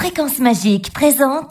Fréquence Magique présente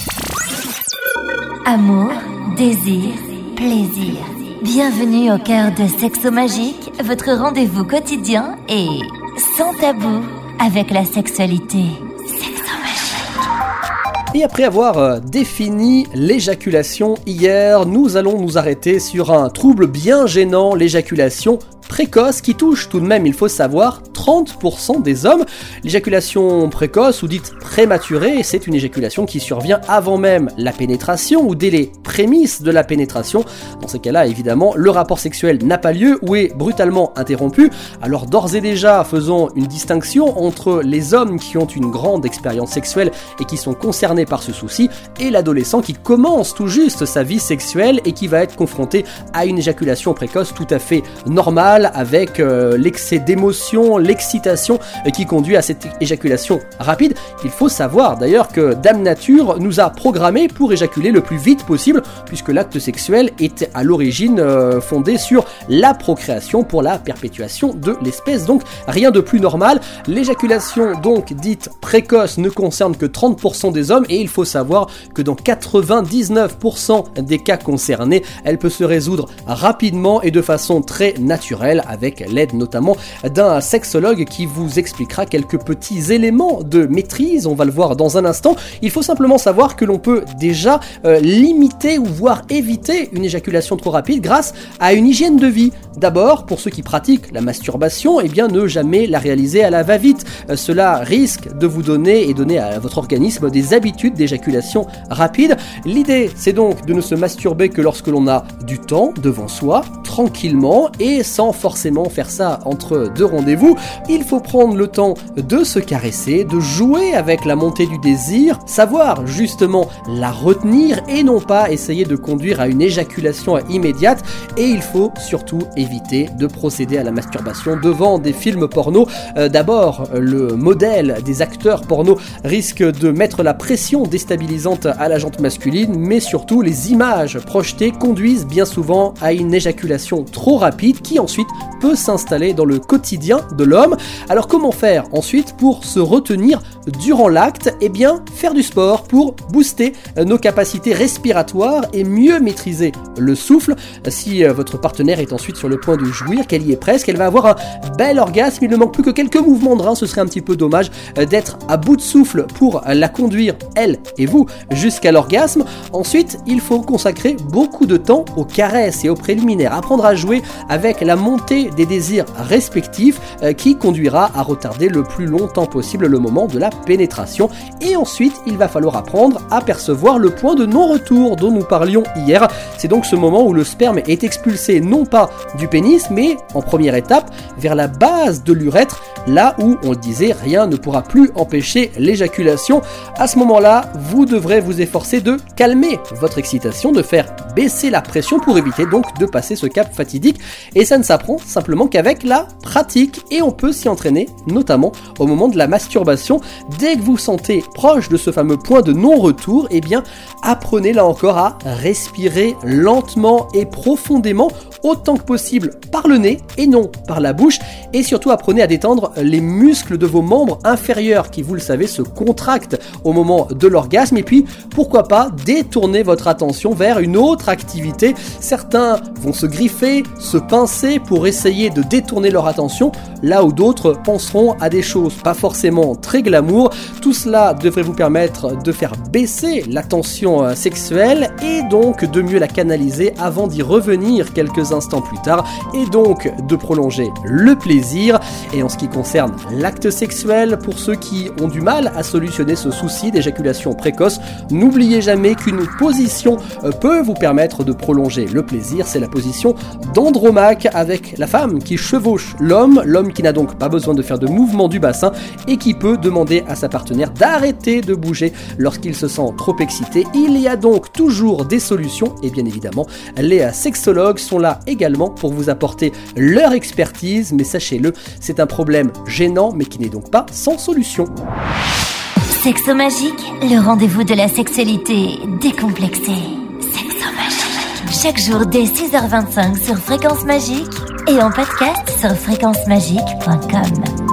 Amour, désir, plaisir. Bienvenue au cœur de Sexo Magique, votre rendez-vous quotidien et sans tabou avec la sexualité. Sexo Magique. Et après avoir défini l'éjaculation hier, nous allons nous arrêter sur un trouble bien gênant, l'éjaculation précoce, qui touche tout de même, il faut savoir, 30% des hommes. L'éjaculation précoce, ou dite prématurée, c'est une éjaculation qui survient avant même la pénétration, ou dès les prémices de la pénétration. Dans ces cas-là, évidemment, le rapport sexuel n'a pas lieu, ou est brutalement interrompu. Alors d'ores et déjà, faisons une distinction entre les hommes qui ont une grande expérience sexuelle et qui sont concernés par ce souci, et l'adolescent qui commence tout juste sa vie sexuelle et qui va être confronté à une éjaculation précoce tout à fait normale, avec l'excès d'émotion, l'excitation qui conduit à cette éjaculation rapide. Il faut savoir d'ailleurs que Dame Nature nous a programmés pour éjaculer le plus vite possible, puisque l'acte sexuel est à l'origine fondé sur la procréation pour la perpétuation de l'espèce, donc rien de plus normal. L'éjaculation donc dite précoce ne concerne que 30% des hommes, et il faut savoir que dans 99% des cas concernés, elle peut se résoudre rapidement et de façon très naturelle, avec l'aide notamment d'un sexologue qui vous expliquera quelques petits éléments de maîtrise, on va le voir dans un instant. Il faut simplement savoir que l'on peut déjà limiter ou voire éviter une éjaculation trop rapide grâce à une hygiène de vie. D'abord, pour ceux qui pratiquent la masturbation, eh bien ne jamais la réaliser à la va-vite. Cela risque de vous donner à votre organisme des habitudes d'éjaculation rapide. L'idée, c'est donc de ne se masturber que lorsque l'on a du temps devant soi, tranquillement et sans forcément faire ça entre deux rendez-vous. Il faut prendre le temps de se caresser, de jouer avec la montée du désir, savoir justement la retenir et non pas essayer de conduire à une éjaculation immédiate. Et il faut surtout éviter de procéder à la masturbation devant des films porno. D'abord, le modèle des acteurs porno risque de mettre la pression déstabilisante à la jante masculine, mais surtout les images projetées conduisent bien souvent à une éjaculation trop rapide qui ensuite peut s'installer dans le quotidien de l'homme. Alors comment faire ensuite pour se retenir durant l'acte? Eh bien, faire du sport pour booster nos capacités respiratoires et mieux maîtriser le souffle. Si votre partenaire est ensuite sur le point de jouir, qu'elle y est presque, elle va avoir un bel orgasme. Il ne manque plus que quelques mouvements de rein, ce serait un petit peu dommage d'être à bout de souffle pour la conduire, elle et vous, jusqu'à l'orgasme. Ensuite, il faut consacrer beaucoup de temps aux caresses et aux préliminaires, apprendre à jouer avec la montée des désirs respectifs qui conduira à retarder le plus longtemps possible le moment de la pénétration. Et ensuite, il va falloir apprendre à percevoir le point de non-retour dont nous parlions hier. C'est donc ce moment où le sperme est expulsé non pas du pénis, mais en première étape vers la base de l'urètre, là où, on le disait, rien ne pourra plus empêcher l'éjaculation. À ce moment-là, vous devrez vous efforcer de calmer votre excitation, de faire baisser la pression pour éviter donc de passer ce cap fatidique. Et ça ne s'apprend simplement qu'avec la pratique, et on peut s'y entraîner, notamment au moment de la masturbation. Dès que vous sentez proche de ce fameux point de non-retour, eh bien, apprenez là encore à respirer lentement et profondément, autant que possible par le nez et non par la bouche, et surtout apprenez à détendre les muscles de vos membres inférieurs qui, vous le savez, se contractent au moment de l'orgasme. Et puis, pourquoi pas détourner votre attention vers une autre activité. Certains vont se griffer, se pincer pour essayer de détourner leur attention, là où d'autres penseront à des choses pas forcément très glamour. Tout cela devrait vous permettre de faire baisser la tension sexuelle et donc de mieux la canaliser avant d'y revenir quelques instants plus tard, et donc de prolonger le plaisir. Et en ce qui concerne l'acte sexuel, pour ceux qui ont du mal à solutionner ce souci d'éjaculation précoce, n'oubliez jamais qu'une position peut vous permettre de prolonger le plaisir. C'est la position d'Andromaque, avec la femme qui chevauche l'homme qui n'a donc pas besoin de faire de mouvement du bassin et qui peut demander à sa partenaire d'arrêter de bouger lorsqu'il se sent trop excité. Il y a donc toujours des solutions, et bien évidemment les sexologues sont là également pour vous apporter leur expertise, mais sachez-le, c'est un problème gênant mais qui n'est donc pas sans solution. Sexo Magique, le rendez-vous de la sexualité décomplexée. Sexo Magique. Chaque jour dès 6h25 sur Fréquence Magique et en podcast sur fréquencemagique.com.